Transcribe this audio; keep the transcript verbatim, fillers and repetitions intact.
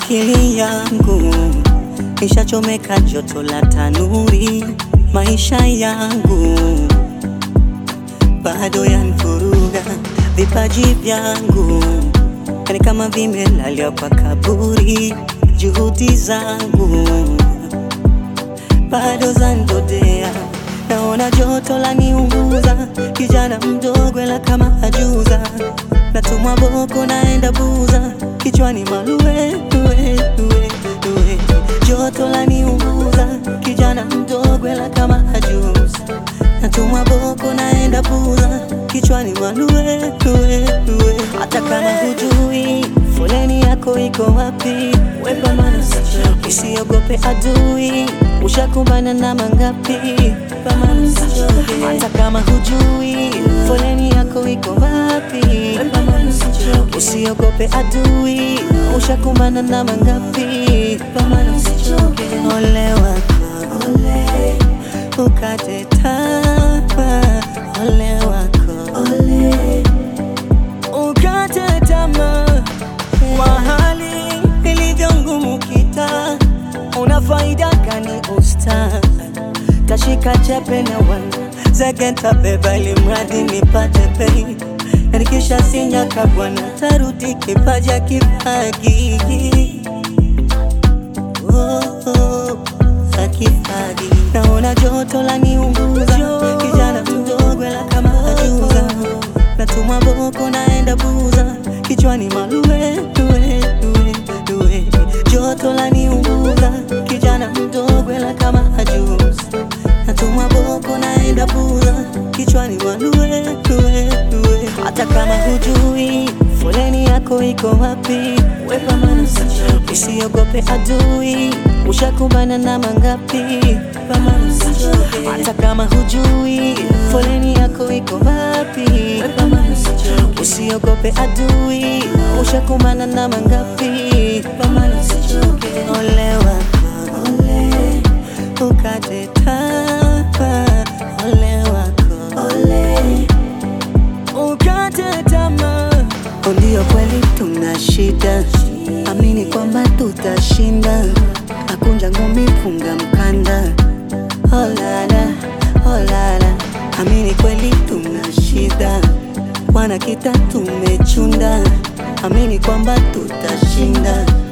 akili yangu ishachomeka joto la tanuri, maisha yangu bado yanvuruga, vipaji vyangu yani kama vimelalia kwa kaburi, juhudi zangu bado zandodea, naona joto la niunguza, kijana mdogo ela kama ajuza, natumwa boko naenda buza, kichwani maluwe luwe luwe luwe, joto la niunguza, kijana mdogo ela kama ajuza, natumwa boko naenda buza, kichwani maluwe luwe luwe. Hata kama hujui foleni yako iko wapi, wepa mana sichoke, usiogope adui, ushakumbana na mangapi, pamana sichoke. Hata kama hujui foleni yako iko wapi, wepa mana sichoke, usiogope adui, ushakumbana na mangapi, pamana sichoke. Ole wako, ole, ukate tamaa, ole wako, ole, ukate tamaa. Kwa hali ilivyo ngumu kita, una faida gani usta? Tashika chepe na wana zegenta beba ili mradi nipate pay, na nikisha sinya kabwana tarudi kipaja kifagi. Oh, oh, kifagi. Naona joto la niunguza, kijana mdogo ela kama ajuza, natumwa boko naenda buza, kichwani maluwe luwe luwe luwe, joto la niunguza, kijana mdogo ela kama ajuza, natumwa boko naenda buza, kichwani maluwe luwe luwe. Hata kama hujui foleni yako iko wapi, wepa mana sichoke, usiogope adui, ushakumbana na mangapi, pamana sichoke. Hata kama hujui foleni yako iko wapi, wepa mana sichoke, usiogope adui, ushakumbana na mangapi, pamana sichoke. Ole wako, ole, ukate tamaa, ole wako, ole, ukate tamaa. Ndio kweli tuna shida, amini kwamba tutashinda, akunja ngumi funga mkanda, holala holala, amini kweli tuna shida, wana kita tumechunda, amini kwamba tutashinda.